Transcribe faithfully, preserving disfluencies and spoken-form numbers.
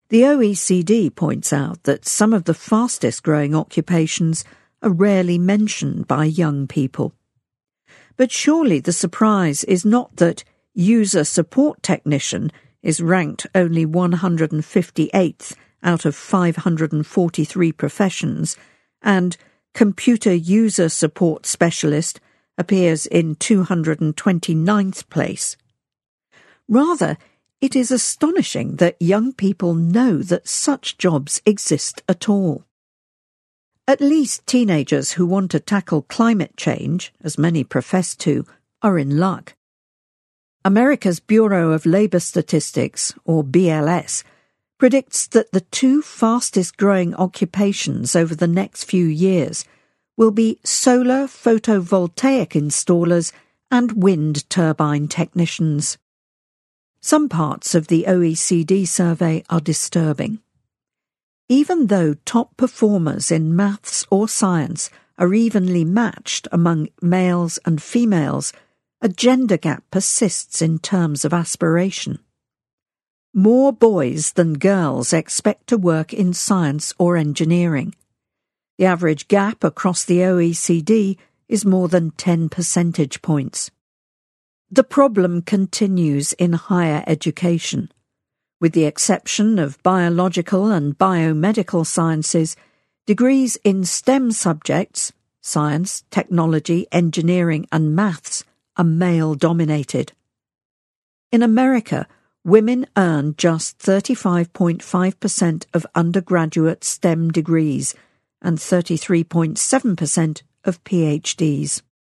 The O E C D points out that some of the fastest-growing occupations are rarely mentioned by young people. But surely the surprise is not that user support technician is ranked only one hundred fifty-eighth out of five hundred forty-three professions, and computer user support specialist appears in two hundred twenty-ninth place. Rather, it is astonishing that young people know that such jobs exist at all. At least teenagers who want to tackle climate change, as many profess to, are in luck. America's Bureau of Labor Statistics, or B L S, predicts that the two fastest-growing occupations over the next few years will be solar photovoltaic installers and wind turbine technicians. Some parts of the O E C D survey are disturbing. Even though top performers in maths or science are evenly matched among males and females, a gender gap persists in terms of aspiration. More boys than girls expect to work in science or engineering. The average gap across the O E C D is more than ten percentage points. The problem continues in higher education. With the exception of biological and biomedical sciences, degrees in STEM subjects, science, technology, engineering and maths, are male-dominated. In America, women earn just thirty-five point five percent of undergraduate STEM degrees and thirty-three point seven percent of P H Ds.